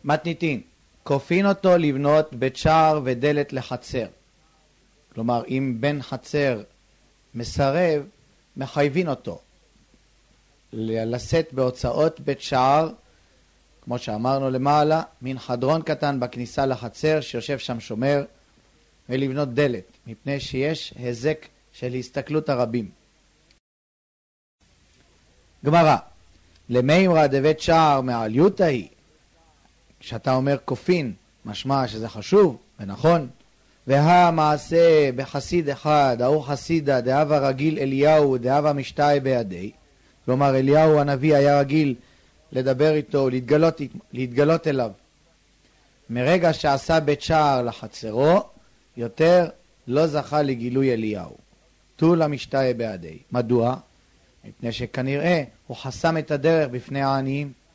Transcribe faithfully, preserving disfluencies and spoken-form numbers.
מתניתין, כופין אותו לבנות בית שער ודלת לחצר. כלומר, אם בן חצר מסרב, מחייבים אותו לשאת בהוצאות בית שער, כמו שאמרנו למעלה, מין חדרון קטן בכניסה לחצר שיושב שם שומר, ולבנות דלת, מפני שיש הזק של הסתכלות הרבים. גמרא, למימרא דבית שער מעליותא היא, כשאתה אומר כופין, משמע שזה חשוב ונכון, והמעשה בחסיד אחד, ההוא חסידה דהווה רגיל אליהו דהווה משתאי בידי, כלומר אליהו הנביא היה רגיל לדבר איתו, להתגלות, להתגלות אליו. מרגע שעשה בית שער לחצרו, יותר לא זכה לגילוי אליהו. תול המשתאי בידי. מדוע? מפני שכנראה הוא חסם את הדרך בפני העניים.